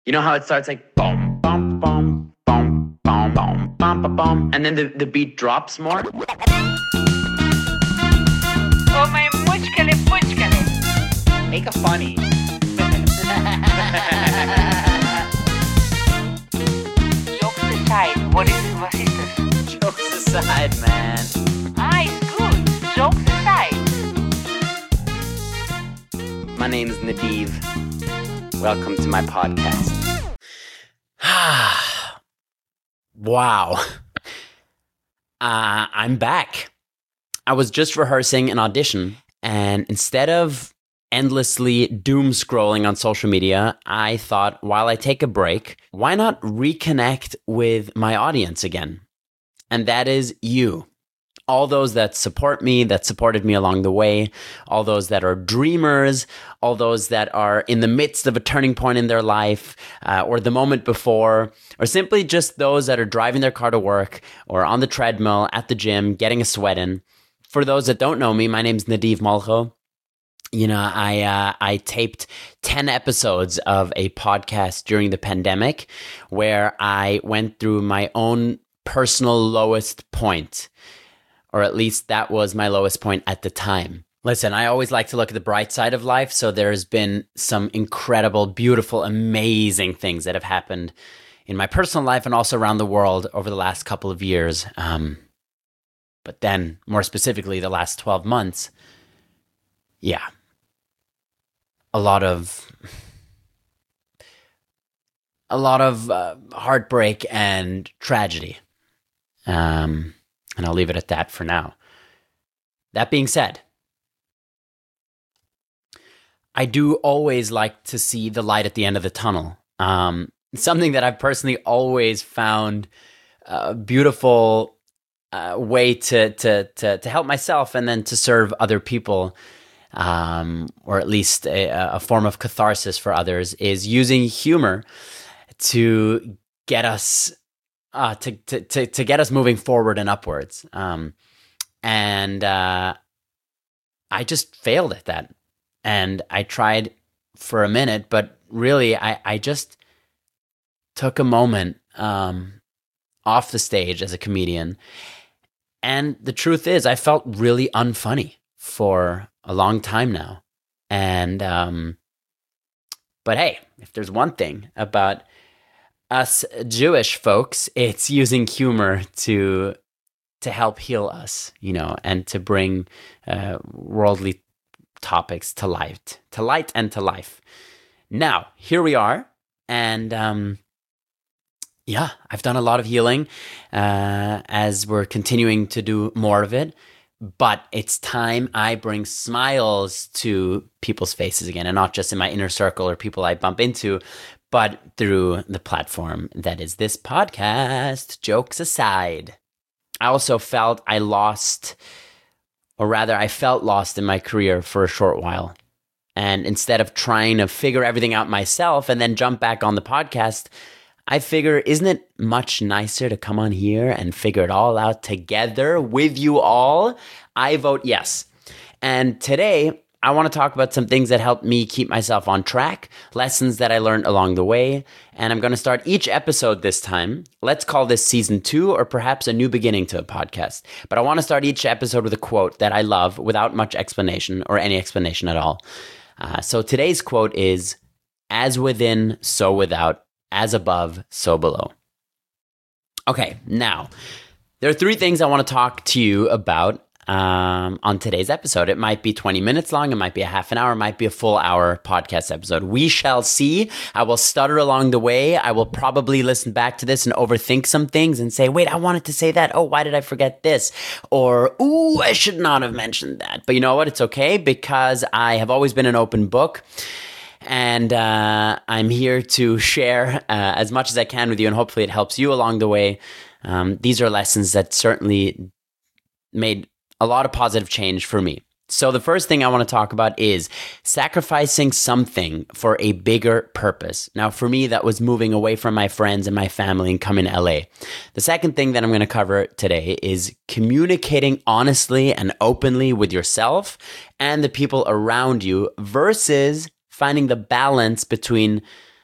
You know how it starts like boom, boom, boom, boom, boom, boom, boom, boom, boom, and then the beat drops more? Oh my muchkale, muchkale. Make a funny. Jokes aside, what is it, Jokes aside, man. it's good. Jokes aside. My name's Nadiv. Welcome to my podcast. Wow. I'm back. I was just rehearsing an audition, and instead of endlessly doom scrolling on social media, I thought, while I take a break, why not reconnect with my audience again? And that is you. All those that support me, that supported me along the way, all those that are dreamers, all those that are in the midst of a turning point in their life, or the moment before, or simply just those that are driving their car to work or on the treadmill at the gym, getting a sweat in. For those that don't know me, my name's Nadiv Malcho. You know, I taped 10 episodes of a podcast during the pandemic where I went through my own personal lowest point. Or at least that was my lowest point at the time. Listen, I always like to look at the bright side of life, so there's been some incredible, beautiful, amazing things that have happened in my personal life and also around the world over the last couple of years. But then, more specifically, the last 12 months, yeah, a lot of heartbreak and tragedy. And I'll leave it at that for now. That being said, I do always like to see the light at the end of the tunnel. Something that I've personally always found a beautiful way to help myself and then to serve other people, or at least a form of catharsis for others, is using humor to get us to get us moving forward and upwards. And I just failed at that. And I tried for a minute, but really I just took a moment off the stage as a comedian. And the truth is, I felt really unfunny for a long time now. And but hey, if there's one thing about us Jewish folks, it's using humor to help heal us, you know, and to bring worldly topics to light and to life. Now, here we are, and yeah, I've done a lot of healing as we're continuing to do more of it, but it's time I bring smiles to people's faces again, and not just in my inner circle or people I bump into, but through the platform that is this podcast. Jokes aside, I also felt lost in my career for a short while. And instead of trying to figure everything out myself and then jump back on the podcast, I figure, isn't it much nicer to come on here and figure it all out together with you all? I vote yes. And today, I want to talk about some things that helped me keep myself on track, lessons that I learned along the way, and I'm going to start each episode this time. Let's call this season 2 or perhaps a new beginning to a podcast. But I want to start each episode with a quote that I love without much explanation or any explanation at all. So today's quote is, "As within, so without, as above, so below." Okay, now, there are 3 things I want to talk to you about on today's episode. It might be 20 minutes long, it might be a half an hour, it might be a full hour podcast episode. We shall see. I will stutter along the way. I will probably listen back to this and overthink some things and say, wait, I wanted to say that. Oh, why did I forget this? Or, ooh, I should not have mentioned that. But you know what? It's okay, because I have always been an open book. And I'm here to share as much as I can with you, and hopefully it helps you along the way. These are lessons that certainly made a lot of positive change for me. So the first thing I want to talk about is sacrificing something for a bigger purpose. Now, for me, that was moving away from my friends and my family and coming to LA. The second thing that I'm going to cover today is communicating honestly and openly with yourself and the people around you versus finding the balance between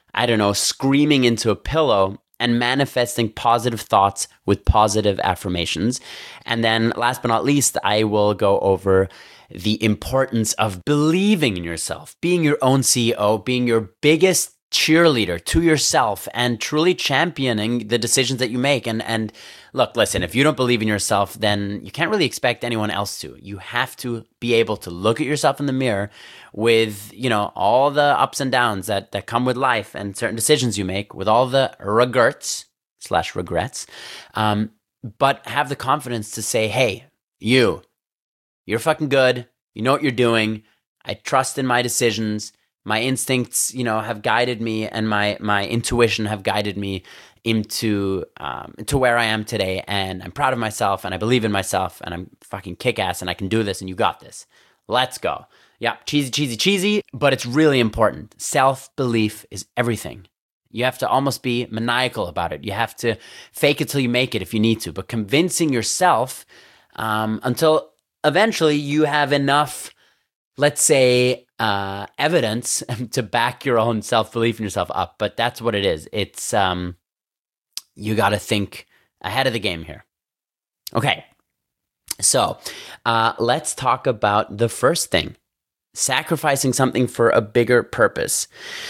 I don't know, screaming into a pillow and manifesting positive thoughts with positive affirmations. And then last but not least, I will go over the importance of believing in yourself, being your own CEO, being your biggest cheerleader to yourself, and truly championing the decisions that you make. And look, listen, if you don't believe in yourself, then you can't really expect anyone else to. You have to be able to look at yourself in the mirror with, all the ups and downs that come with life and certain decisions you make, with all the regrets, but have the confidence to say, hey, you're fucking good. You know what you're doing. I trust in my decisions. My instincts, have guided me, and my intuition have guided me into where I am today. And I'm proud of myself, and I believe in myself, and I'm fucking kick-ass, and I can do this, and you got this. Let's go. Yeah, cheesy, but it's really important. Self-belief is everything. You have to almost be maniacal about it. You have to fake it till you make it if you need to, but convincing yourself until eventually you have enough, let's say, evidence to back your own self-belief in yourself up. But that's what it is. It's, you got to think ahead of the game here. Okay. So, let's talk about the first thing, sacrificing something for a bigger purpose.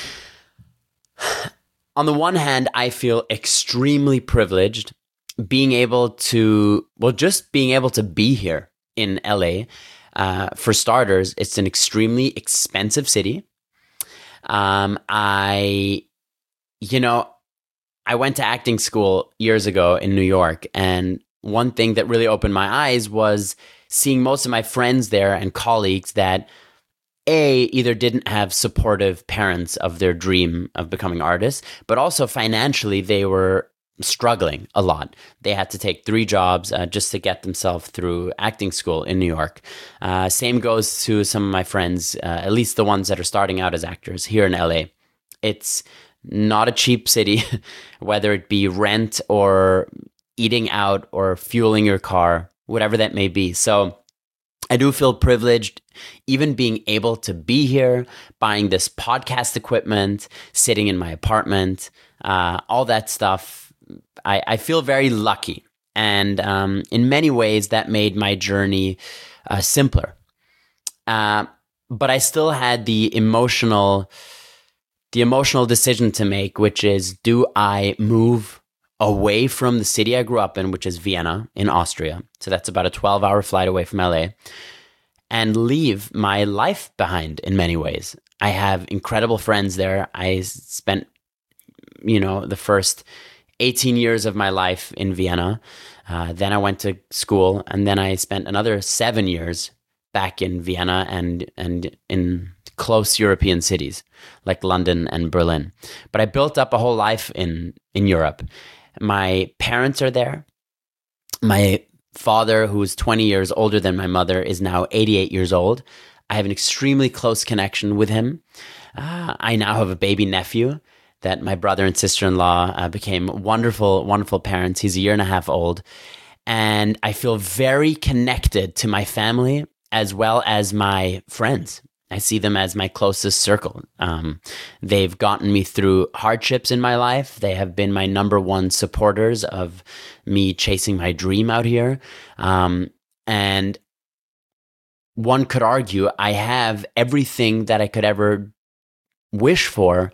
On the one hand, I feel extremely privileged being able to be here in LA. For starters, it's an extremely expensive city. I went to acting school years ago in New York, and one thing that really opened my eyes was seeing most of my friends there and colleagues that either didn't have supportive parents of their dream of becoming artists, but also financially they were struggling a lot. They had to take 3 jobs just to get themselves through acting school in New York. Same goes to some of my friends, at least the ones that are starting out as actors here in LA. It's not a cheap city, whether it be rent or eating out or fueling your car, whatever that may be. So I do feel privileged even being able to be here, buying this podcast equipment, sitting in my apartment, all that stuff. I feel very lucky. And in many ways, that made my journey simpler. But I still had the emotional decision to make, which is, do I move away from the city I grew up in, which is Vienna in Austria? So that's about a 12-hour flight away from LA, and leave my life behind in many ways. I have incredible friends there. I spent, the first 18 years of my life in Vienna. Then I went to school, and then I spent another 7 years back in Vienna and in close European cities like London and Berlin. But I built up a whole life in Europe. My parents are there. My father, who's 20 years older than my mother, is now 88 years old. I have an extremely close connection with him. I now have a baby nephew that my brother and sister-in-law became wonderful, wonderful parents. He's a year and a half old. And I feel very connected to my family as well as my friends. I see them as my closest circle. They've gotten me through hardships in my life. They have been my number one supporters of me chasing my dream out here. And one could argue I have everything that I could ever wish for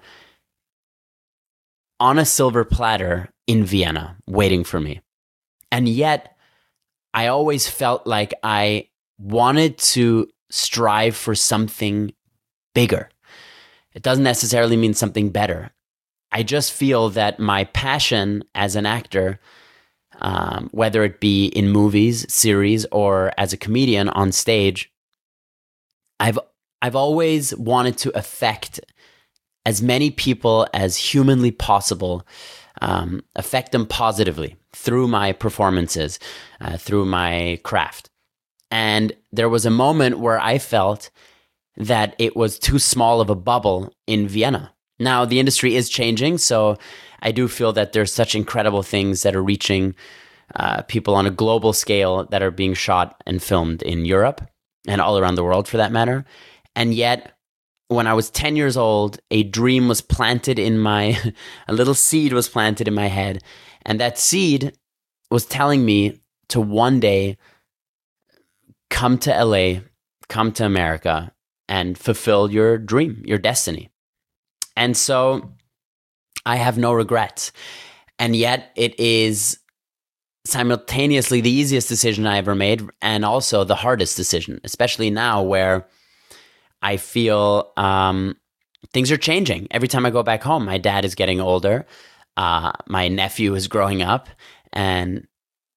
on a silver platter in Vienna waiting for me. And yet, I always felt like I wanted to strive for something bigger. It doesn't necessarily mean something better. I just feel that my passion as an actor, whether it be in movies, series, or as a comedian on stage, I've always wanted to affect as many people as humanly possible, affect them positively through my performances, through my craft. And there was a moment where I felt that it was too small of a bubble in Vienna. Now, the industry is changing, so I do feel that there's such incredible things that are reaching people on a global scale that are being shot and filmed in Europe and all around the world for that matter. And yet, when I was 10 years old, a dream was planted in a little seed was planted in my head. And that seed was telling me to one day come to LA, come to America, and fulfill your dream, your destiny. And so I have no regrets. And yet it is simultaneously the easiest decision I ever made and also the hardest decision, especially now where I feel things are changing. Every time I go back home, my dad is getting older. My nephew is growing up, and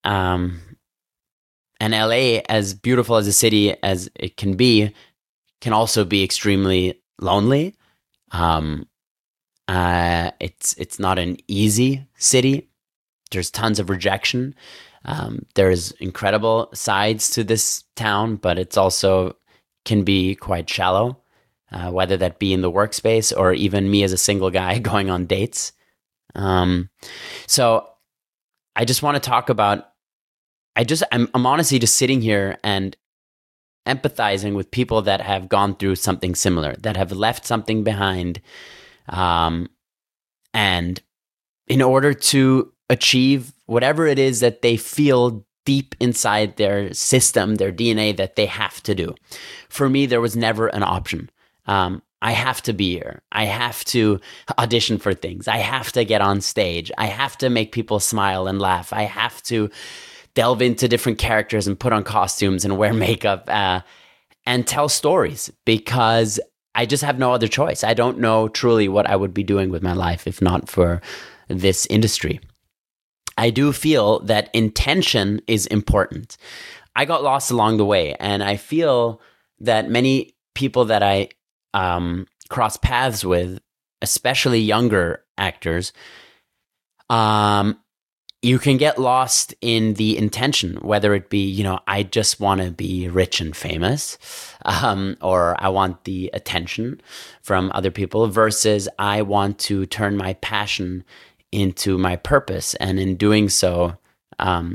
LA, as beautiful as a city as it can be, can also be extremely lonely. It's not an easy city. There's tons of rejection. There's incredible sides to this town, but it's also can be quite shallow, whether that be in the workspace or even me as a single guy going on dates. So I just want to talk about, I'm honestly just sitting here and empathizing with people that have gone through something similar, that have left something behind. And in order to achieve whatever it is that they feel deep inside their system, their DNA, that they have to do. For me, there was never an option. I have to be here. I have to audition for things. I have to get on stage. I have to make people smile and laugh. I have to delve into different characters and put on costumes and wear makeup and tell stories, because I just have no other choice. I don't know truly what I would be doing with my life if not for this industry. I do feel that intention is important. I got lost along the way, and I feel that many people that I cross paths with, especially younger actors, you can get lost in the intention, whether it be, I just want to be rich and famous, or I want the attention from other people, versus I want to turn my passion into my purpose. And in doing so, I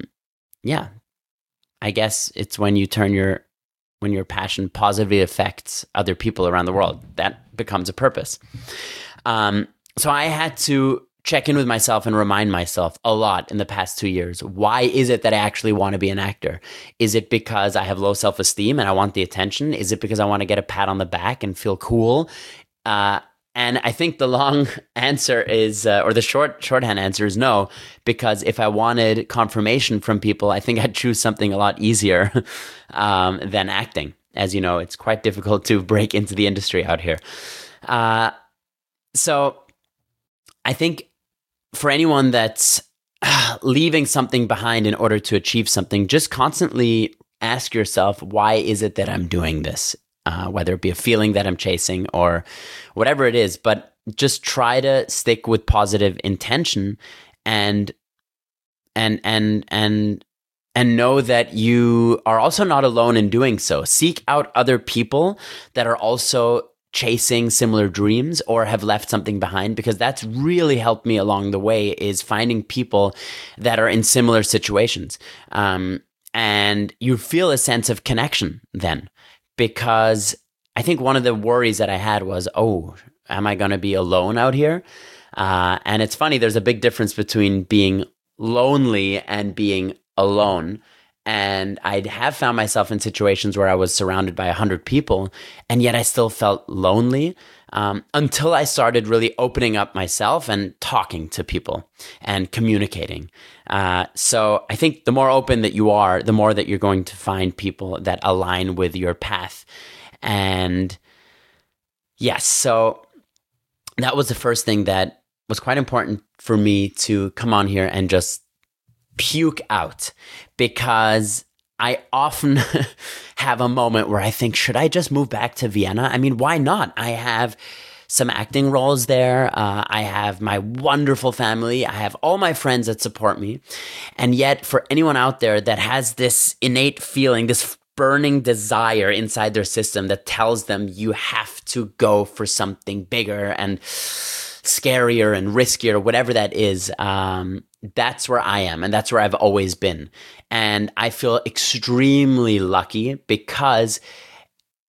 guess it's when your passion positively affects other people around the world, that becomes a purpose. So I had to check in with myself and remind myself a lot in the past 2 years. Why is it that I actually want to be an actor? Is it because I have low self-esteem and I want the attention? Is it because I want to get a pat on the back and feel cool? And I think the long answer is, or the shorthand answer is no, because if I wanted confirmation from people, I think I'd choose something a lot easier than acting. As you know, it's quite difficult to break into the industry out here. So I think for anyone that's leaving something behind in order to achieve something, just constantly ask yourself, why is it that I'm doing this? Whether it be a feeling that I'm chasing or whatever it is, but just try to stick with positive intention and know that you are also not alone in doing so. Seek out other people that are also chasing similar dreams or have left something behind, because that's really helped me along the way, is finding people that are in similar situations. And you feel a sense of connection then. Because I think one of the worries that I had was, am I going to be alone out here? And it's funny, there's a big difference between being lonely and being alone. And I have found myself in situations where I was surrounded by 100 people, and yet I still felt lonely until I started really opening up myself and talking to people and communicating. So I think the more open that you are, the more that you're going to find people that align with your path. And yes, so that was the first thing that was quite important for me to come on here and just puke out, because I often have a moment where I think, should I just move back to Vienna? I mean, why not? I have some acting roles there. I have my wonderful family. I have all my friends that support me. And yet, for anyone out there that has this innate feeling, this burning desire inside their system that tells them you have to go for something bigger and scarier and riskier, whatever that is, that's where I am, and that's where I've always been. And I feel extremely lucky, because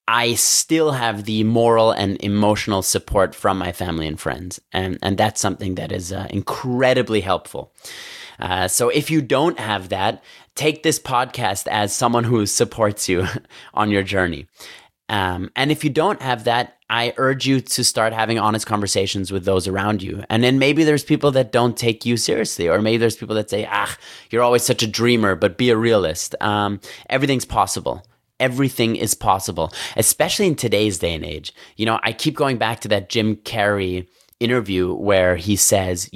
I still have the moral and emotional support from my family and friends. And that's something that is incredibly helpful. So if you don't have that, take this podcast as someone who supports you on your journey. And if you don't have that, I urge you to start having honest conversations with those around you. And then maybe there's people that don't take you seriously, or maybe there's people that say, you're always such a dreamer, but be a realist. Everything's possible. Everything is possible, especially in today's day and age. You know, I keep going back to that Jim Carrey interview where he says,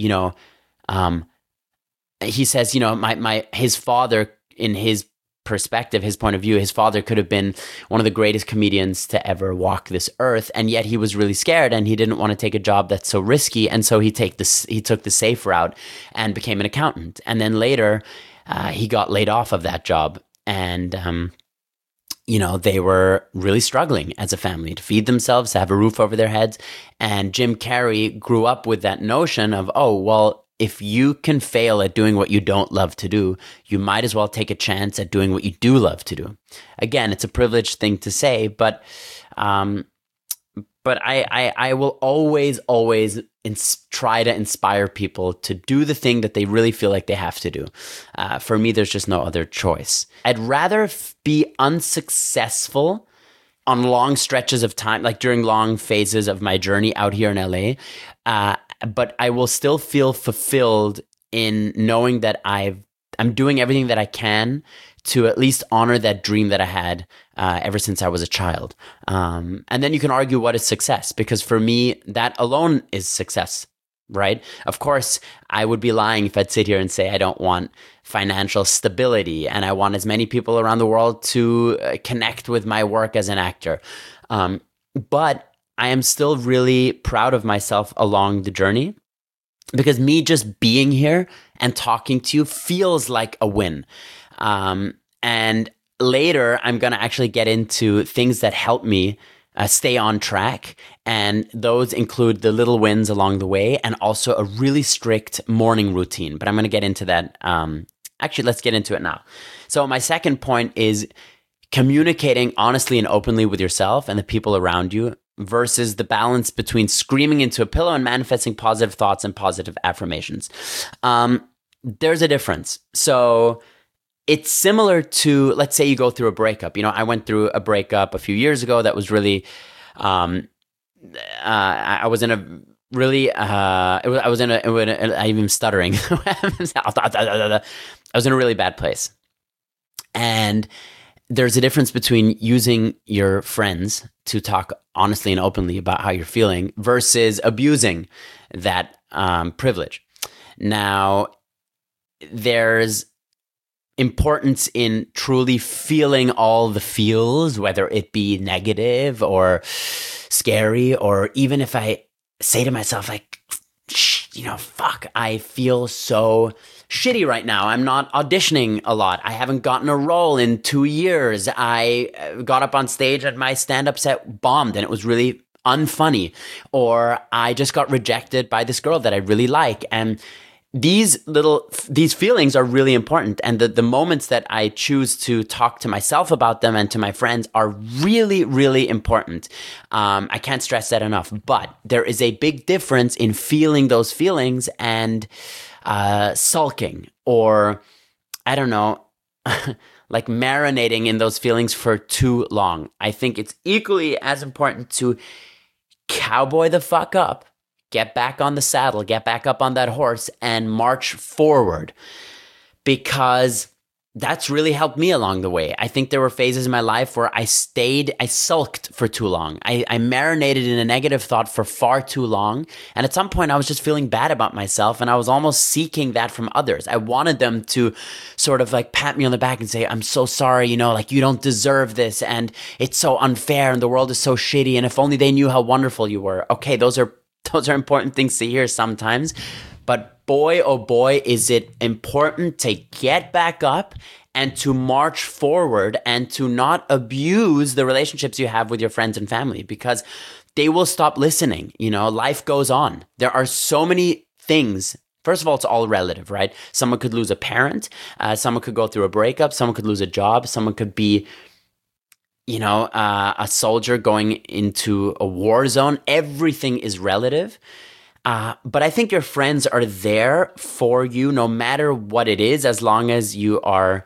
his father, in his perspective, his point of view, his father could have been one of the greatest comedians to ever walk this earth, and yet he was really scared and he didn't want to take a job that's so risky, and so he took the safe route and became an accountant. And then later, he got laid off of that job, and they were really struggling as a family to feed themselves, to have a roof over their heads. And Jim Carrey grew up with that notion of, if you can fail at doing what you don't love to do, you might as well take a chance at doing what you do love to do. Again, it's a privileged thing to say, but I will always try to inspire people to do the thing that they really feel like they have to do. For me, there's just no other choice. I'd rather be unsuccessful on long stretches of time, like during long phases of my journey out here in LA, but I will still feel fulfilled in knowing that I'm doing everything that I can to at least honor that dream that I had ever since I was a child. And then you can argue what is success, because for me, that alone is success, right? Of course, I would be lying if I'd sit here and say I don't want financial stability and I want as many people around the world to connect with my work as an actor. But I am still really proud of myself along the journey, because me just being here and talking to you feels like a win. And later, I'm going to actually get into things that help me stay on track. And those include the little wins along the way and also a really strict morning routine. But I'm going to get into that. Actually, let's get into it now. So my second point is communicating honestly and openly with yourself and the people around you versus the balance between screaming into a pillow and manifesting positive thoughts and positive affirmations. There's a difference. So it's similar to, let's say you go through a breakup. I went through a breakup a few years ago that was really, I was in a really, I'm even stuttering. I was in a really bad place. And there's a difference between using your friends to talk honestly and openly about how you're feeling versus abusing that privilege. Now, there's importance in truly feeling all the feels, whether it be negative or scary, or even if I say to myself, like, fuck, I feel so shitty right now. I'm not auditioning a lot. I haven't gotten a role in 2 years. I got up on stage and my stand-up set bombed and it was really unfunny. Or I just got rejected by this girl that I really like. And these feelings are really important. And the moments that I choose to talk to myself about them and to my friends are really, really important. I can't stress that enough. But there is a big difference in feeling those feelings and sulking, or I don't know, like marinating in those feelings for too long. I think it's equally as important to cowboy the fuck up, get back on the saddle, get back up on that horse and march forward, because that's really helped me along the way. I think there were phases in my life where I sulked for too long. I marinated in a negative thought for far too long. And at some point I was just feeling bad about myself and I was almost seeking that from others. I wanted them to sort of like pat me on the back and say, I'm so sorry, like you don't deserve this and it's so unfair and the world is so shitty and if only they knew how wonderful you were. Okay, those are important things to hear sometimes. But boy, oh boy, is it important to get back up and to march forward and to not abuse the relationships you have with your friends and family, because they will stop listening. Life goes on. There are so many things. First of all, it's all relative, right? Someone could lose a parent. Someone could go through a breakup. Someone could lose a job. Someone could be, a soldier going into a war zone. Everything is relative. But I think your friends are there for you no matter what it is, as long as you are.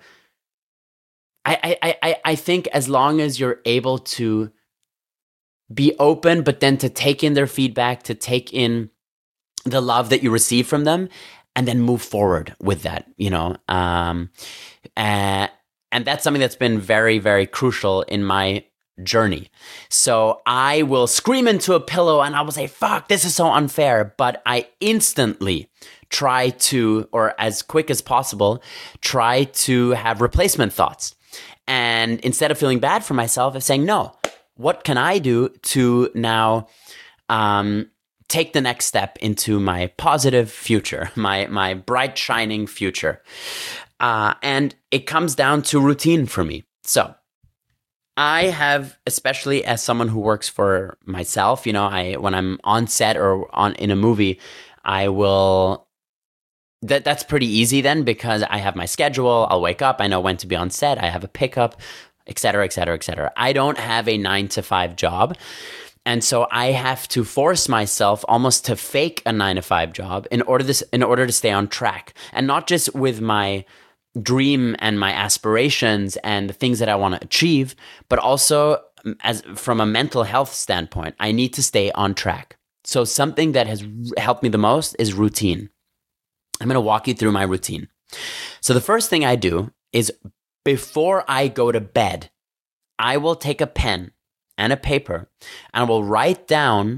I think as long as you're able to be open, but then to take in their feedback, to take in the love that you receive from them, and then move forward with that, and that's something that's been very, very crucial in my journey. So I will scream into a pillow and I will say, fuck, this is so unfair. But I instantly try to, or as quick as possible, try to have replacement thoughts. And instead of feeling bad for myself, I'm saying, no, what can I do to now take the next step into my positive future, my bright, shining future? And it comes down to routine for me. So I have, especially as someone who works for myself, when I'm on set or in a movie, I will. That's pretty easy then, because I have my schedule. I'll wake up. I know when to be on set. I have a pickup, et cetera, et cetera, et cetera. I don't have a 9-to-5 job. And so I have to force myself almost to fake a 9-to-5 job in order to stay on track. And not just with my dream and my aspirations and the things that I want to achieve, but also as from a mental health standpoint, I need to stay on track. So something that has helped me the most is routine. I'm going to walk you through my routine. So the first thing I do is before I go to bed, I will take a pen and a paper and I will write down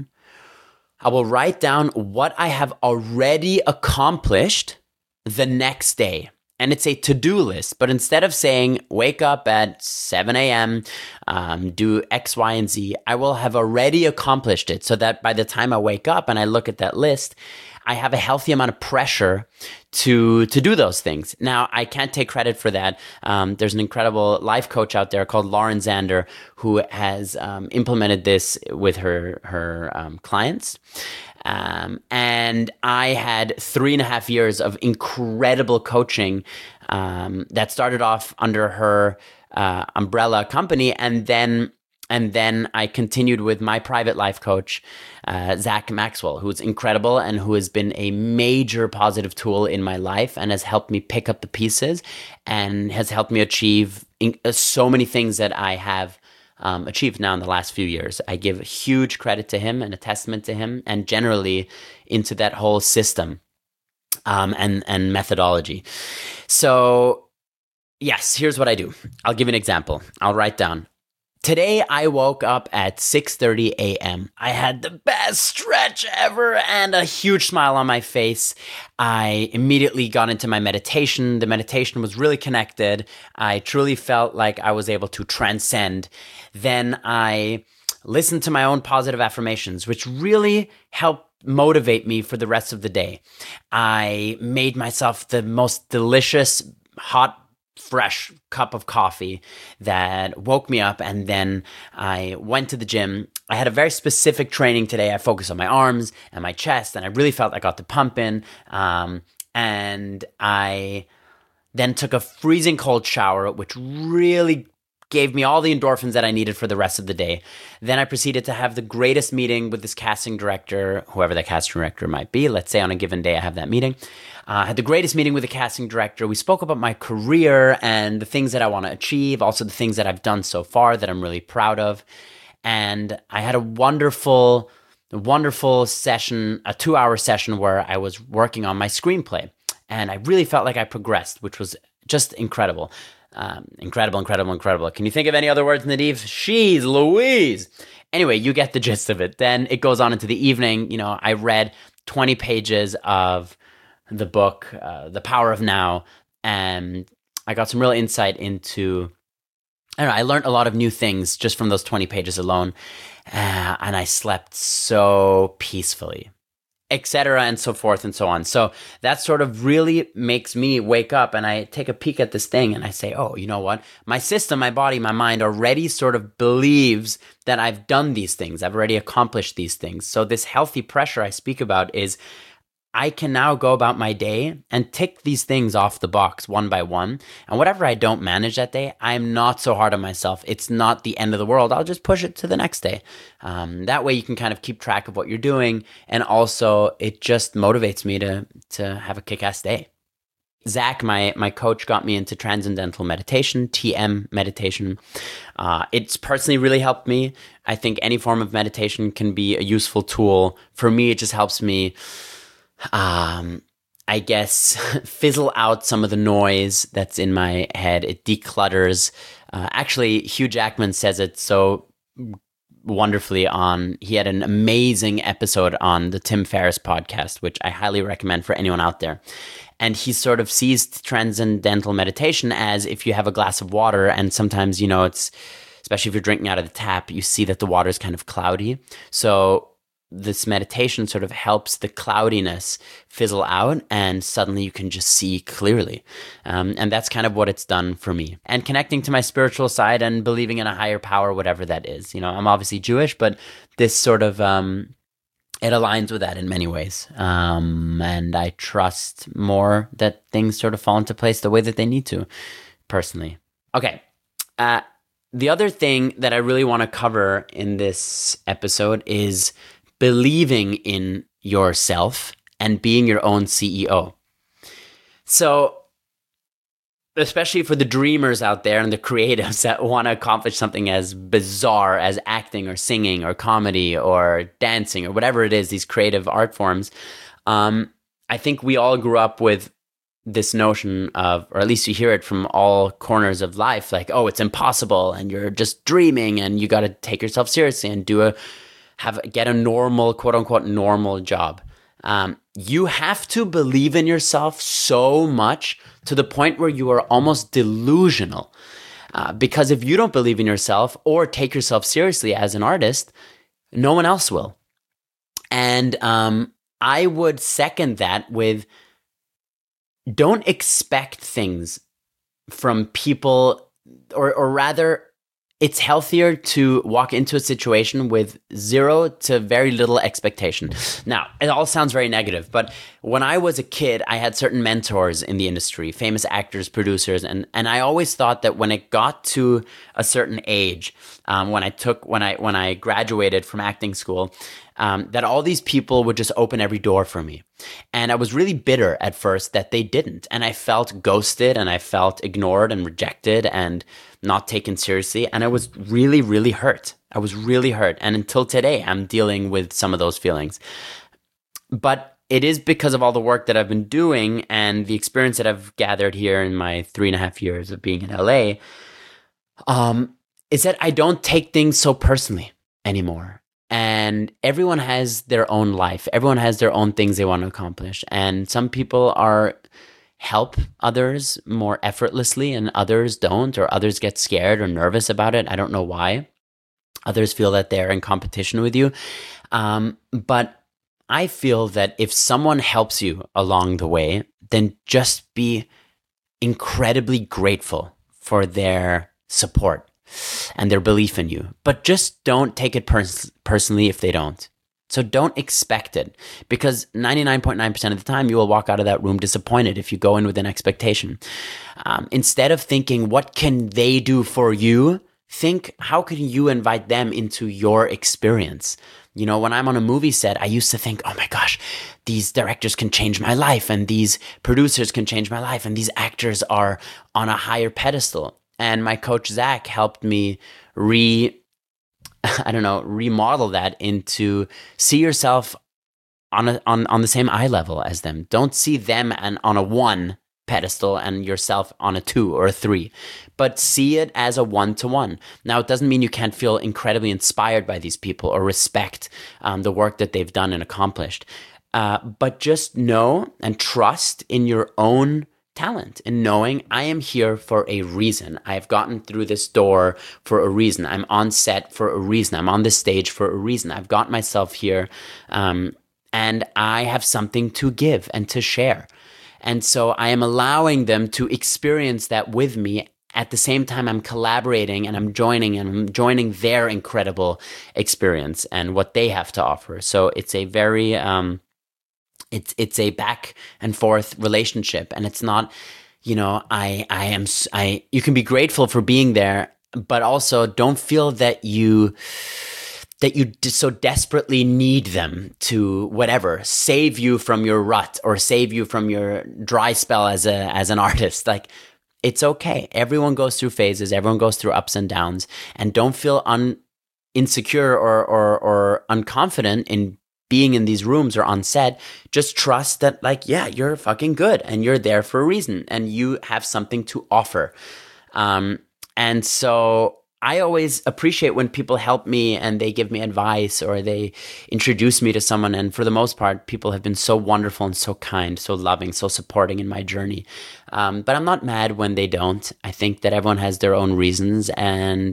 what I have already accomplished the next day. And it's a to-do list, but instead of saying, wake up at 7 a.m., do X, Y, and Z, I will have already accomplished it so that by the time I wake up and I look at that list, I have a healthy amount of pressure to do those things. Now, I can't take credit for that. There's an incredible life coach out there called Lauren Zander who has implemented this with her clients. And I had 3.5 years of incredible coaching that started off under her umbrella company, and then I continued with my private life coach, Zach Maxwell, who's incredible and who has been a major positive tool in my life and has helped me pick up the pieces and has helped me achieve so many things that I have achieved now in the last few years. I give huge credit to him and a testament to him and generally into that whole system and methodology. So yes, here's what I do. I'll give you an example. I'll write down. Today, I woke up at 6:30 a.m. I had the best stretch ever and a huge smile on my face. I immediately got into my meditation. The meditation was really connected. I truly felt like I was able to transcend. Then I listened to my own positive affirmations, which really helped motivate me for the rest of the day. I made myself the most delicious, hot, fresh cup of coffee that woke me up, and then I went to the gym. I had a very specific training today. I focused on my arms and my chest, and I really felt I got the pump in. And I then took a freezing cold shower, which really gave me all the endorphins that I needed for the rest of the day. Then I proceeded to have the greatest meeting with this casting director, whoever that casting director might be. Let's say on a given day I have that meeting. I had the greatest meeting with the casting director. We spoke about my career and the things that I want to achieve, also the things that I've done so far that I'm really proud of. And I had a wonderful session, a 2-hour session where I was working on my screenplay. And I really felt like I progressed, which was just incredible. Incredible. Can you think of any other words, Nadiv? She's Louise. Anyway, you get the gist of it. Then it goes on into the evening. I read 20 pages of the book, The Power of Now, and I got some real insight into, I learned a lot of new things just from those 20 pages alone, and I slept so peacefully, etc., and so forth and so on. So that sort of really makes me wake up and I take a peek at this thing and I say, oh, you know what? My system, my body, my mind already sort of believes that I've done these things. I've already accomplished these things. So this healthy pressure I speak about is I can now go about my day and tick these things off the box one by one. And whatever I don't manage that day, I'm not so hard on myself. It's not the end of the world. I'll just push it to the next day. That way you can kind of keep track of what you're doing. And also it just motivates me to have a kick-ass day. Zach, my coach, got me into Transcendental Meditation, TM meditation. It's personally really helped me. I think any form of meditation can be a useful tool. For me, it just helps me I guess, fizzle out some of the noise that's in my head. It declutters. Actually, Hugh Jackman says it so wonderfully he had an amazing episode on the Tim Ferriss podcast, which I highly recommend for anyone out there. And he sort of sees transcendental meditation as if you have a glass of water and sometimes, it's, especially if you're drinking out of the tap, you see that the water is kind of cloudy. So this meditation sort of helps the cloudiness fizzle out and suddenly you can just see clearly. And that's kind of what it's done for me. And connecting to my spiritual side and believing in a higher power, whatever that is. I'm obviously Jewish, but this sort of, it aligns with that in many ways. And I trust more that things sort of fall into place the way that they need to, personally. Okay. The other thing that I really want to cover in this episode is believing in yourself and being your own CEO. So, especially for the dreamers out there and the creatives that want to accomplish something as bizarre as acting or singing or comedy or dancing or whatever it is, these creative art forms, I think we all grew up with this notion of, or at least you hear it from all corners of life, like, oh, it's impossible and you're just dreaming and you got to take yourself seriously and get a normal, quote unquote, normal job. You have to believe in yourself so much to the point where you are almost delusional. Because if you don't believe in yourself or take yourself seriously as an artist, no one else will. And I would second that with, don't expect things from people, or rather, it's healthier to walk into a situation with zero to very little expectation. Now, it all sounds very negative, but when I was a kid, I had certain mentors in the industry, famous actors, producers, and I always thought that when it got to a certain age, when I graduated from acting school, that all these people would just open every door for me. And I was really bitter at first that they didn't. And I felt ghosted and I felt ignored and rejected and not taken seriously. And I was really, really hurt. I was really hurt. And until today, I'm dealing with some of those feelings. But it is because of all the work that I've been doing and the experience that I've gathered here in my 3.5 years of being in LA, is that I don't take things so personally anymore. And everyone has their own life. Everyone has their own things they want to accomplish. And some people help others more effortlessly and others don't, or others get scared or nervous about it. I don't know why. Others feel that they're in competition with you. But I feel that if someone helps you along the way, then just be incredibly grateful for their support and their belief in you. But just don't take it personally if they don't. So don't expect it, because 99.9% of the time you will walk out of that room disappointed if you go in with an expectation. Instead of thinking, what can they do for you? Think, how can you invite them into your experience? When I'm on a movie set, I used to think, oh my gosh, these directors can change my life and these producers can change my life and these actors are on a higher pedestal. And my coach, Zach, helped me remodel that into see yourself on the same eye level as them. Don't see them on a 1 pedestal and yourself on a 2 or a 3, but see it as a 1-to-1. Now, it doesn't mean you can't feel incredibly inspired by these people or respect the work that they've done and accomplished. But just know and trust in your own talent and knowing I am here for a reason. I have gotten through this door for a reason. I'm on set for a reason. I'm on this stage for a reason. I've got myself here and I have something to give and to share. And so I am allowing them to experience that with me. At the same time, I'm collaborating and I'm joining their incredible experience and what they have to offer. So it's a very it's a back and forth relationship, and it's not, you know, you can be grateful for being there, but also don't feel that you so desperately need them to whatever save you from your rut or save you from your dry spell as an artist. Like, it's okay. Everyone goes through phases. Everyone goes through ups and downs, and don't feel insecure or unconfident in being in these rooms or on set. Just trust that, like, yeah, you're fucking good and you're there for a reason and you have something to offer. And so I always appreciate when people help me and they give me advice or they introduce me to someone. And for the most part, people have been so wonderful and so kind, so loving, so supporting in my journey. But I'm not mad when they don't. I think that everyone has their own reasons, and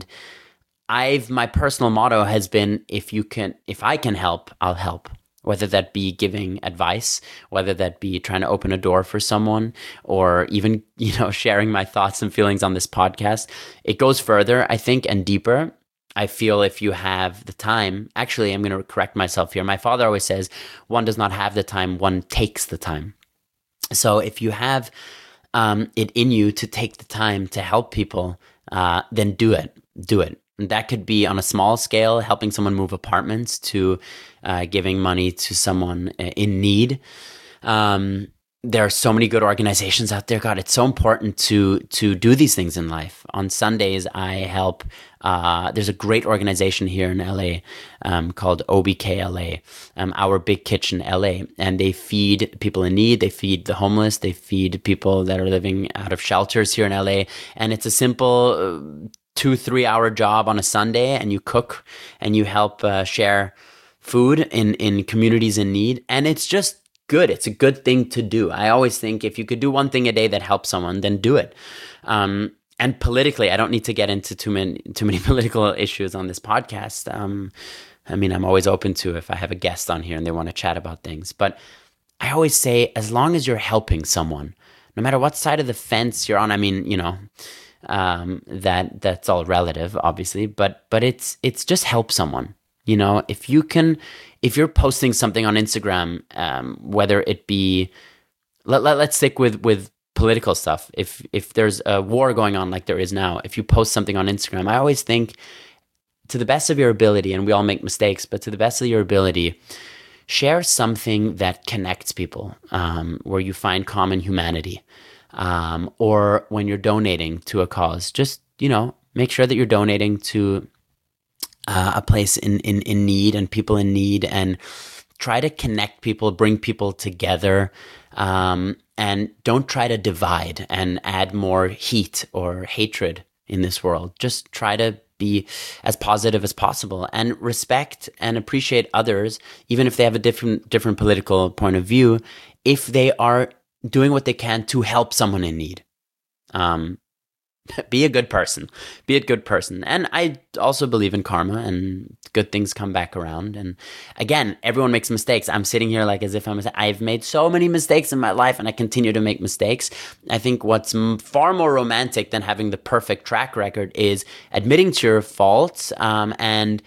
my personal motto has been, if I can help, I'll help. Whether that be giving advice, whether that be trying to open a door for someone, or even, you know, sharing my thoughts and feelings on this podcast. It goes further, I think, and deeper. I feel if you have the time, actually, I'm going to correct myself here. My father always says, one does not have the time, one takes the time. So if you have it in you to take the time to help people, then do it. Do it. And that could be on a small scale, helping someone move apartments, to giving money to someone in need. There are so many good organizations out there. God, it's so important to do these things in life. On Sundays, I help. There's a great organization here in LA called OBK LA, Our Big Kitchen LA, and they feed people in need. They feed the homeless. They feed people that are living out of shelters here in LA. And it's a simple 2-3 hour job on a Sunday, and you cook and you help share food in communities in need. And it's just good. It's a good thing to do. I always think if you could do one thing a day that helps someone, then do it. And politically, I don't need to get into too many political issues on this podcast. I mean, I'm always open to if I have a guest on here and they want to chat about things. But I always say, as long as you're helping someone, no matter what side of the fence you're on, I mean, you know, that's all relative, obviously, but it's just help someone. You know, if you're posting something on Instagram, whether it be, let's stick with political stuff. If there's a war going on like there is now, if you post something on Instagram, I always think, to the best of your ability, and we all make mistakes, but to the best of your ability, share something that connects people, where you find common humanity. Or when you're donating to a cause, just, you know, make sure that you're donating to a place in need and people in need, and try to connect people, bring people together, and don't try to divide and add more heat or hatred in this world. Just try to be as positive as possible and respect and appreciate others, even if they have a different political point of view, if they are doing what they can to help someone in need. Be a good person. Be a good person. And I also believe in karma, and good things come back around. And again, everyone makes mistakes. I'm sitting here like as if I've made so many mistakes in my life, and I continue to make mistakes. I think what's far more romantic than having the perfect track record is admitting to your faults, and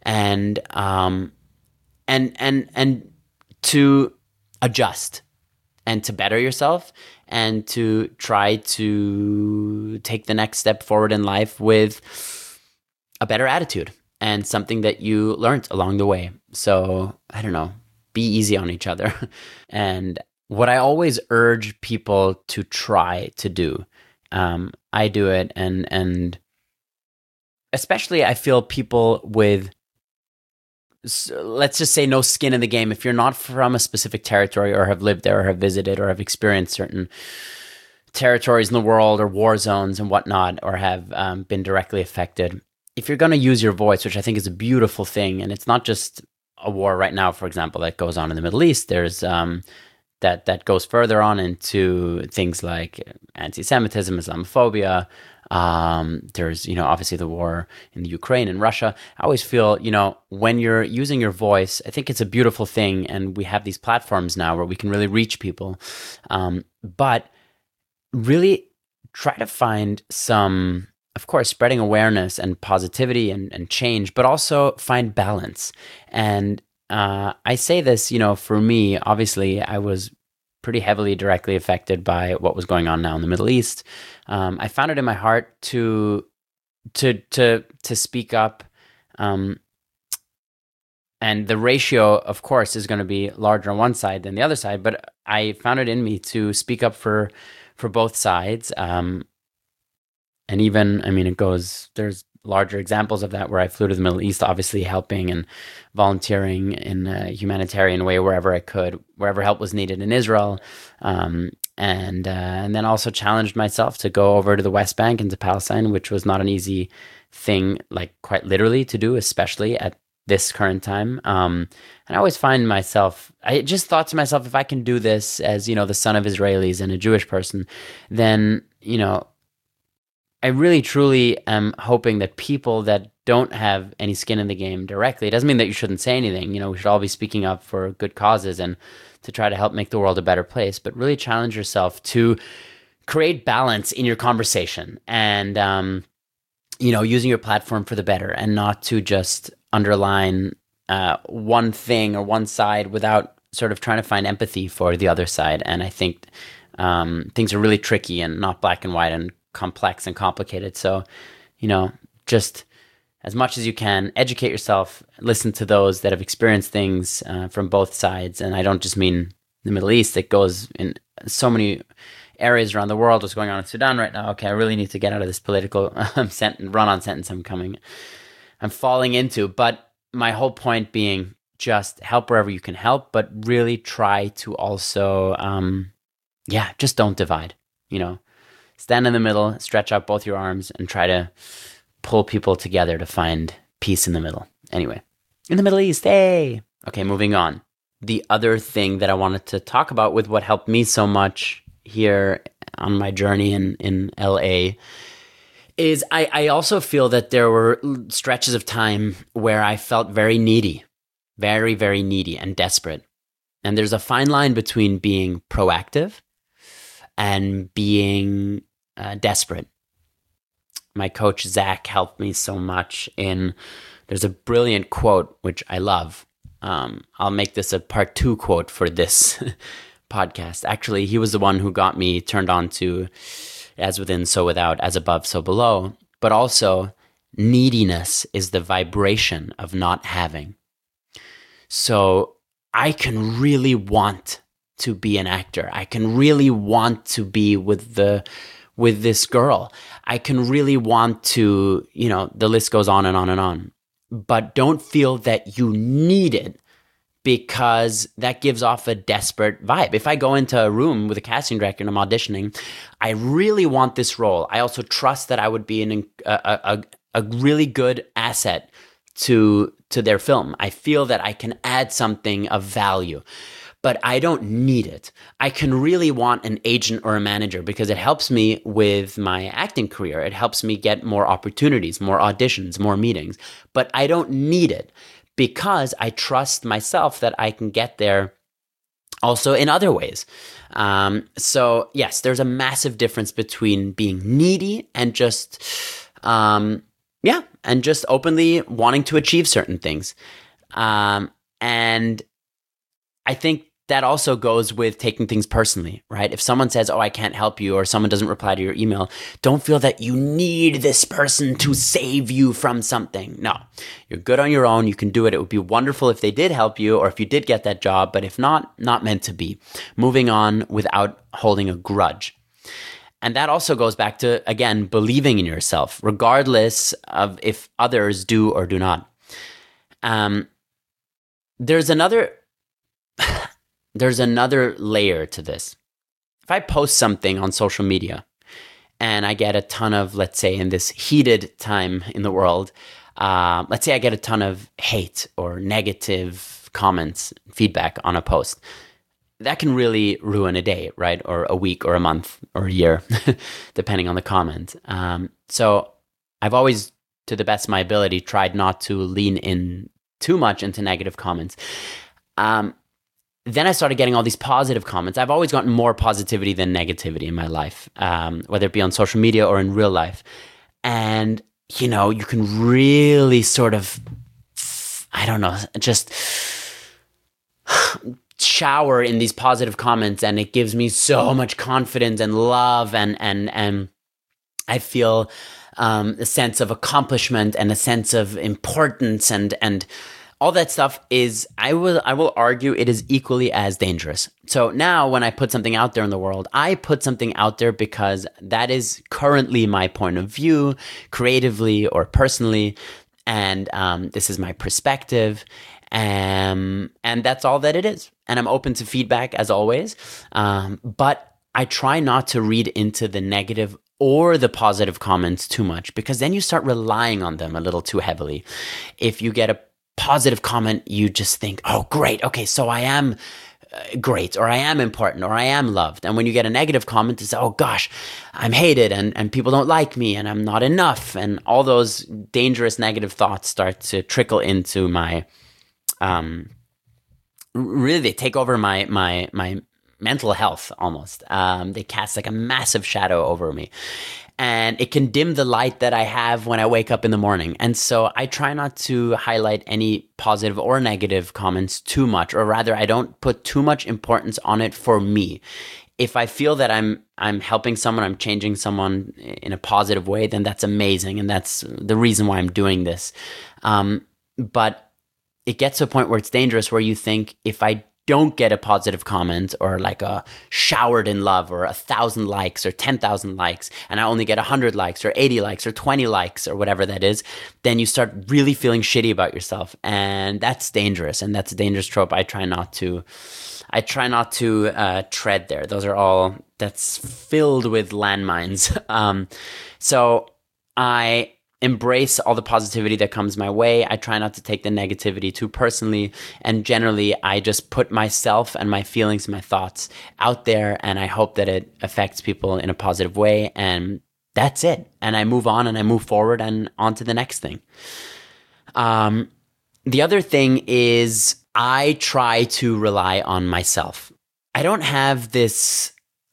to adjust and to better yourself, and to try to take the next step forward in life with a better attitude and something that you learned along the way. So, I don't know, be easy on each other. And what I always urge people to try to do, I do it, and especially I feel people with, let's just say, no skin in the game. If you're not from a specific territory, or have lived there, or have visited, or have experienced certain territories in the world, or war zones and whatnot, or have been directly affected, if you're going to use your voice, which I think is a beautiful thing, and it's not just a war right now, for example, that goes on in the Middle East. There's that goes further on into things like anti-Semitism, Islamophobia. There's, obviously the war in the Ukraine and Russia. I always feel, when you're using your voice, I think it's a beautiful thing. And we have these platforms now where we can really reach people. But really try to find some, of course, spreading awareness and positivity and change, but also find balance. And I say this, for me, obviously, I was pretty heavily directly affected by what was going on now in the Middle East. I found it in my heart to speak up, and the ratio, of course, is going to be larger on one side than the other side. But I found it in me to speak up for both sides, and even, there's larger examples of that where I flew to the Middle East, obviously helping and volunteering in a humanitarian way wherever I could, wherever help was needed in Israel, and then also challenged myself to go over to the West Bank and to Palestine, which was not an easy thing, like quite literally to do, especially at this current time. And I always find myself, I just thought to myself, if I can do this as, the son of Israelis and a Jewish person, then, I really truly am hoping that people that don't have any skin in the game directly, it doesn't mean that you shouldn't say anything. We should all be speaking up for good causes and to try to help make the world a better place, but really challenge yourself to create balance in your conversation and, using your platform for the better and not to just underline one thing or one side without sort of trying to find empathy for the other side. And I think things are really tricky and not black and white and complex and complicated. So, just as much as you can, educate yourself, listen to those that have experienced things from both sides. And I don't just mean the Middle East. It goes in so many areas around the world. What's going on in Sudan right now? Okay, I really need to get out of this political run-on sentence I'm falling into. But my whole point being just help wherever you can help, but really try to also, just don't divide, Stand in the middle, stretch out both your arms, and try to pull people together to find peace in the middle. Anyway, in the Middle East, hey! Okay, moving on. The other thing that I wanted to talk about with what helped me so much here on my journey in LA is I also feel that there were stretches of time where I felt very needy, very, very needy and desperate. And there's a fine line between being proactive and being desperate. My coach, Zach, helped me so much there's a brilliant quote, which I love. I'll make this a part 2 quote for this podcast. Actually, he was the one who got me turned on to as within, so without, as above, so below. But also, neediness is the vibration of not having. So I can really want to be an actor. I can really want to be with this girl. I can really want to, the list goes on and on and on. But don't feel that you need it, because that gives off a desperate vibe. If I go into a room with a casting director and I'm auditioning, I really want this role. I also trust that I would be a really good asset to their film. I feel that I can add something of value, but I don't need it. I can really want an agent or a manager because it helps me with my acting career. It helps me get more opportunities, more auditions, more meetings, but I don't need it because I trust myself that I can get there also in other ways. So yes, there's a massive difference between being needy and just, and just openly wanting to achieve certain things. And I think that also goes with taking things personally, right? If someone says, I can't help you, or someone doesn't reply to your email, don't feel that you need this person to save you from something. No, you're good on your own. You can do it. It would be wonderful if they did help you or if you did get that job, but if not meant to be. Moving on without holding a grudge. And that also goes back to, again, believing in yourself, regardless of if others do or do not. There's another layer to this. If I post something on social media and I get a ton of, let's say in this heated time in the world, let's say I get a ton of hate or negative comments, feedback on a post, that can really ruin a day, right? Or a week or a month or a year, depending on the comment. So I've always, to the best of my ability, tried not to lean in too much into negative comments. Then I started getting all these positive comments. I've always gotten more positivity than negativity in my life, whether it be on social media or in real life. And, you can really sort of, just shower in these positive comments, and it gives me so much confidence and love, and I feel a sense of accomplishment and a sense of importance, and all that stuff is, I will argue, it is equally as dangerous. So now when I put something out there in the world, I put something out there because that is currently my point of view, creatively or personally, and this is my perspective, and that's all that it is. And I'm open to feedback as always, but I try not to read into the negative or the positive comments too much, because then you start relying on them a little too heavily. If you get a positive comment, you just think, oh, great. Okay, so I am great, or I am important, or I am loved. And when you get a negative comment, it's, oh gosh, I'm hated, and people don't like me, and I'm not enough. And all those dangerous negative thoughts start to trickle into my, really, they take over my mental health almost. They cast like a massive shadow over me. And it can dim the light that I have when I wake up in the morning. And so I try not to highlight any positive or negative comments too much, or rather, I don't put too much importance on it for me. If I feel that I'm helping someone, I'm changing someone in a positive way, then that's amazing. And that's the reason why I'm doing this. But it gets to a point where it's dangerous, where you think, if I don't get a positive comment, or like a showered in love, or 1,000 likes or 10,000 likes, and I only get 100 likes or 80 likes or 20 likes or whatever that is, then you start really feeling shitty about yourself. And that's dangerous. And that's a dangerous trope. I try not to tread there. That's filled with landmines. So I embrace all the positivity that comes my way. I try not to take the negativity too personally. And generally, I just put myself and my feelings and my thoughts out there, and I hope that it affects people in a positive way. And that's it. And I move on, and I move forward, and on to the next thing. The other thing is, I try to rely on myself. I don't have this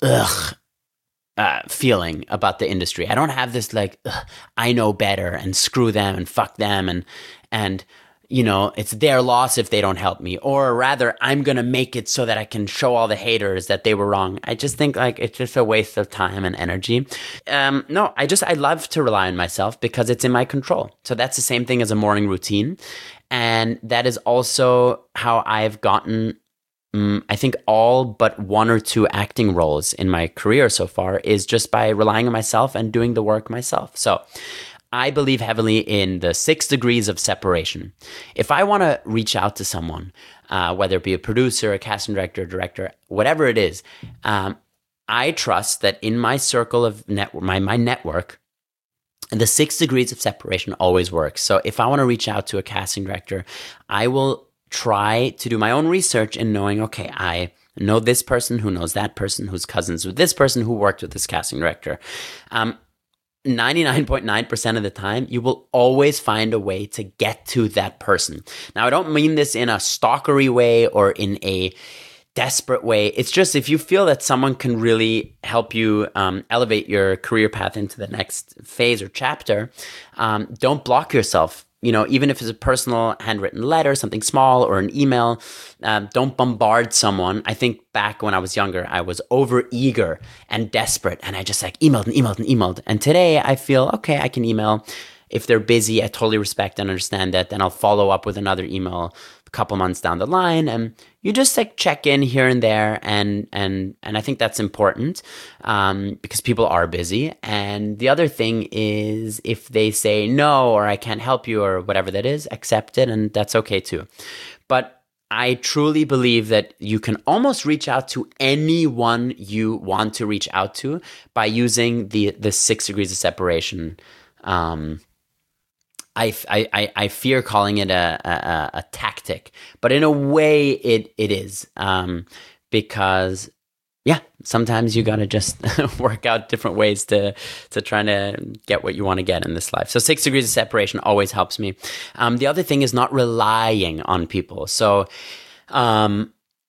feeling about the industry. I don't have this like, I know better, and screw them, and fuck them, and you know, it's their loss if they don't help me. Or rather, I'm going to make it so that I can show all the haters that they were wrong. I just think like it's just a waste of time and energy. No, I love to rely on myself because it's in my control. So that's the same thing as a morning routine. And that is also how I've gotten, I think, all but one or two acting roles in my career so far, is just by relying on myself and doing the work myself. So I believe heavily in the 6 degrees of separation. If I want to reach out to someone, whether it be a producer, a casting director, whatever it is, I trust that in my circle of my network, the 6 degrees of separation always works. So if I want to reach out to a casting director, I will try to do my own research in knowing, okay, I know this person who knows that person, who's cousins with this person, who worked with this casting director. 99.9% of the time, you will always find a way to get to that person. Now, I don't mean this in a stalkery way or in a desperate way. It's just, if you feel that someone can really help you elevate your career path into the next phase or chapter, don't block yourself. You know, even if it's a personal handwritten letter, something small, or an email, don't bombard someone. I think back when I was younger, I was over eager and desperate, and I just like emailed. And today I feel, okay, I can email. If they're busy, I totally respect and understand that. Then I'll follow up with another email a couple months down the line, and you just like check in here and there, and I think that's important because people are busy. And the other thing is, if they say no, or I can't help you, or whatever that is, accept it, and that's okay too. But I truly believe that you can almost reach out to anyone you want to reach out to by using the 6 degrees of separation. I fear calling it a tactic, but in a way it is, because sometimes you got to just work out different ways to try to get what you want to get in this life. So 6 degrees of separation always helps me. The other thing is not relying on people. So I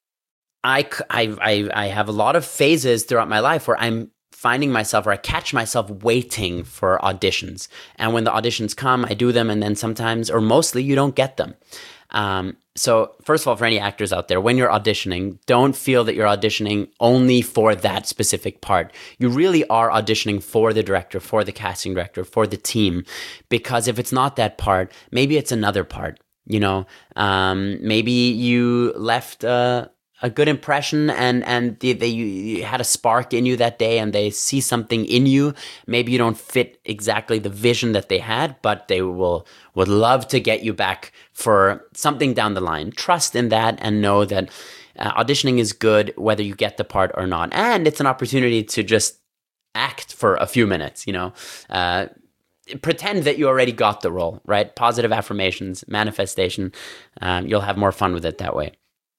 have a lot of phases throughout my life where I'm finding myself, or I catch myself waiting for auditions. And when the auditions come, I do them, and then sometimes, or mostly, you don't get them. So first of all, for any actors out there, when you're auditioning, don't feel that you're auditioning only for that specific part. You really are auditioning for the director, for the casting director, for the team. Because if it's not that part, maybe it's another part. You know, maybe you left a good impression and you had a spark in you that day and they see something in you. Maybe you don't fit exactly the vision that they had, but they would love to get you back for something down the line. Trust in that and know that auditioning is good whether you get the part or not. And it's an opportunity to just act for a few minutes, you know. Pretend that you already got the role, right? Positive affirmations, manifestation. You'll have more fun with it that way.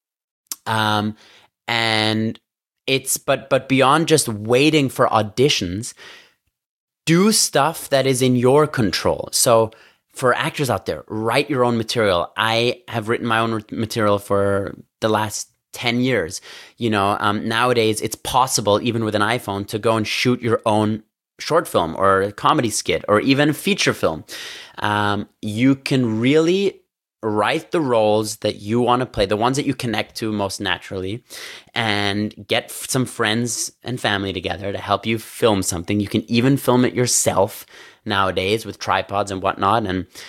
And it's, but beyond just waiting for auditions, do stuff that is in your control. So for actors out there, write your own material. I have written my own material for the last 10 years. You know, nowadays it's possible, even with an iPhone, to go and shoot your own short film or a comedy skit or even a feature film. You can really write the roles that you want to play, the ones that you connect to most naturally, and get some friends and family together to help you film something. You can even film it yourself nowadays with tripods and whatnot.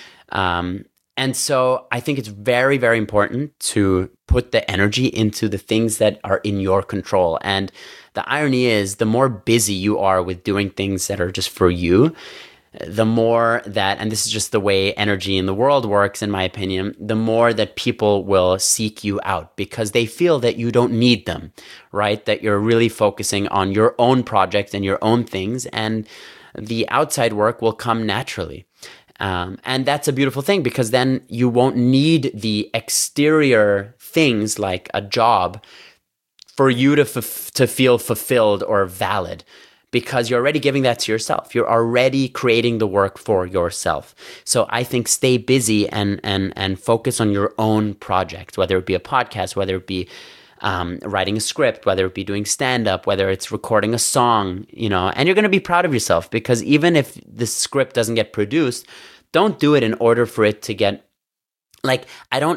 And so I think it's very, very important to put the energy into the things that are in your control. And the irony is, the more busy you are with doing things that are just for you, the more that, and this is just the way energy in the world works, in my opinion, the more that people will seek you out because they feel that you don't need them, right? That you're really focusing on your own projects and your own things, and the outside work will come naturally. And that's a beautiful thing because then you won't need the exterior things like a job for you to feel fulfilled or valid, because you're already giving that to yourself. You're already creating the work for yourself. So I think stay busy and focus on your own project, whether it be a podcast, whether it be writing a script, whether it be doing stand-up, whether it's recording a song, you know, and you're going to be proud of yourself because even if the script doesn't get produced, don't do it in order for it to get, like,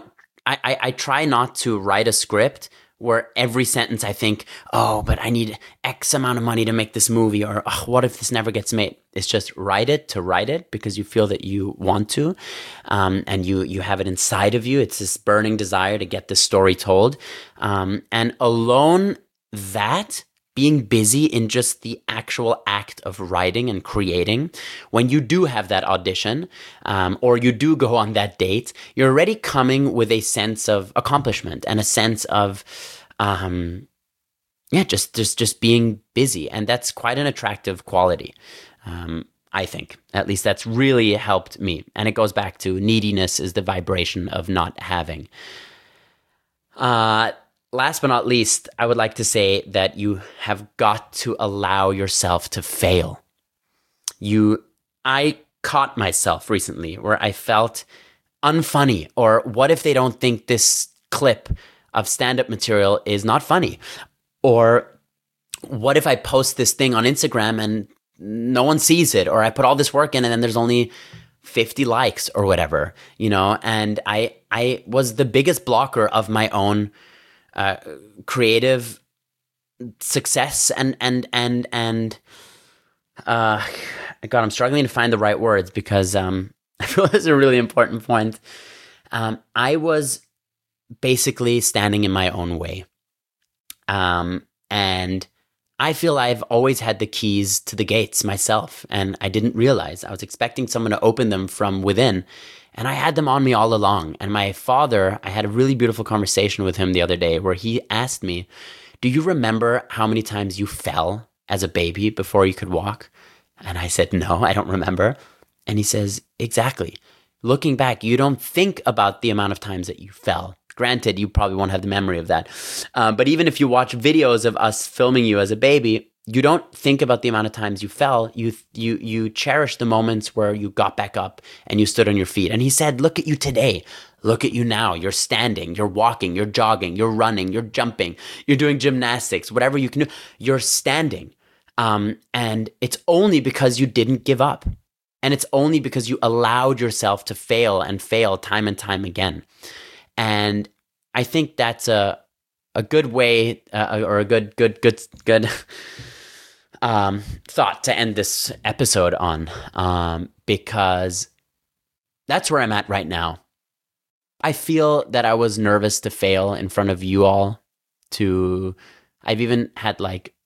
I try not to write a script where every sentence I think, oh, but I need X amount of money to make this movie, or oh, what if this never gets made? It's just write it to write it because you feel that you want to, and you have it inside of you. It's this burning desire to get this story told. And alone that, being busy in just the actual act of writing and creating, when you do have that audition, or you do go on that date, you're already coming with a sense of accomplishment and a sense of, just being busy. And that's quite an attractive quality. I think, at least that's really helped me. And it goes back to neediness is the vibration of not having. Last but not least, I would like to say that you have got to allow yourself to fail. I caught myself recently where I felt unfunny, or what if they don't think this clip of stand-up material is not funny? Or what if I post this thing on Instagram and no one sees it, or I put all this work in and then there's only 50 likes or whatever, you know? And I was the biggest blocker of my own creative success and God, I'm struggling to find the right words because I feel this is a really important point. I was basically standing in my own way, and I feel I've always had the keys to the gates myself, and I didn't realize. I was expecting someone to open them from within, and I had them on me all along. And my father, I had a really beautiful conversation with him the other day where he asked me, do you remember how many times you fell as a baby before you could walk? And I said, no, I don't remember. And he says, exactly. Looking back, you don't think about the amount of times that you fell. Granted, you probably won't have the memory of that. But even if you watch videos of us filming you as a baby, you don't think about the amount of times you fell. You cherish the moments where you got back up and you stood on your feet. And he said, look at you today. Look at you now. You're standing, you're walking, you're jogging, you're running, you're jumping, you're doing gymnastics, whatever you can do. You're standing. And it's only because you didn't give up. And it's only because you allowed yourself to fail and fail time and time again. And I think that's a good way or a good thought to end this episode on, because that's where I'm at right now. I feel that I was nervous to fail in front of you all. I've even had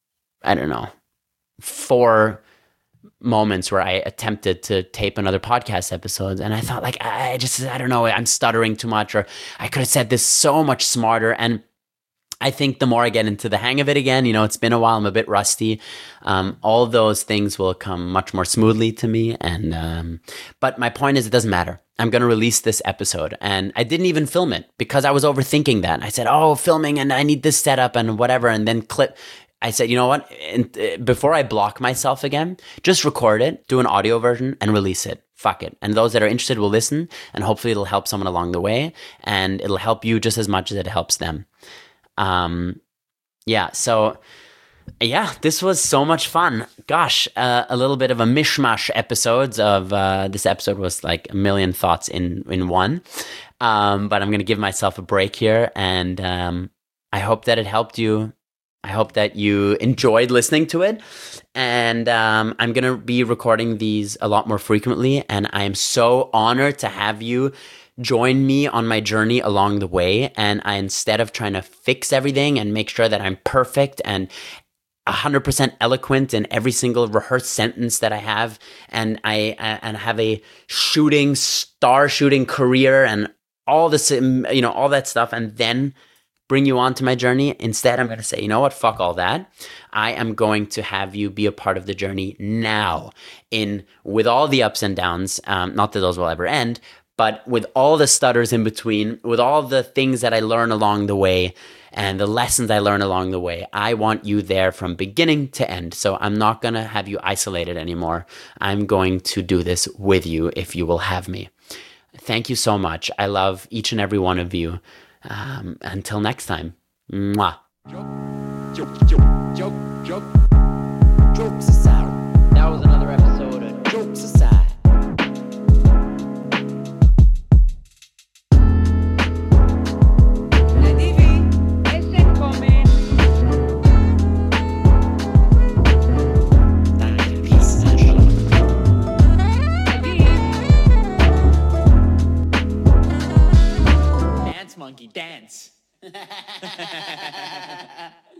4 moments where I attempted to tape another podcast episode, and I thought I don't know, I'm stuttering too much, or I could have said this so much smarter. And I think the more I get into the hang of it again, it's been a while, I'm a bit rusty. All those things will come much more smoothly to me. And but my point is, it doesn't matter. I'm going to release this episode, and I didn't even film it because I was overthinking that. I said, filming, and I need this setup and whatever, and then clip. I said, you know what? Before I block myself again, just record it, do an audio version, and release it. Fuck it. And those that are interested will listen, and hopefully it'll help someone along the way, and it'll help you just as much as it helps them. This was so much fun. Gosh, a little bit of a mishmash episodes of, this episode was like a million thoughts in one. But I'm going to give myself a break here, and I hope that it helped you. I hope that you enjoyed listening to it. And I'm going to be recording these a lot more frequently, and I am so honored to have you join me on my journey along the way. And instead of trying to fix everything and make sure that I'm perfect and 100% eloquent in every single rehearsed sentence that I have, and I have a star shooting career and all this, all that stuff, and then bring you on to my journey. Instead, I'm going to say, you know what? Fuck all that. I am going to have you be a part of the journey now, with all the ups and downs. Not that those will ever end, but with all the stutters in between, with all the things that I learn along the way and the lessons I learn along the way. I want you there from beginning to end. So I'm not going to have you isolated anymore. I'm going to do this with you if you will have me. Thank you so much. I love each and every one of you. Until next time. Mwah. Jokes aside. That was another episode of Jokes Aside. Monkey dance.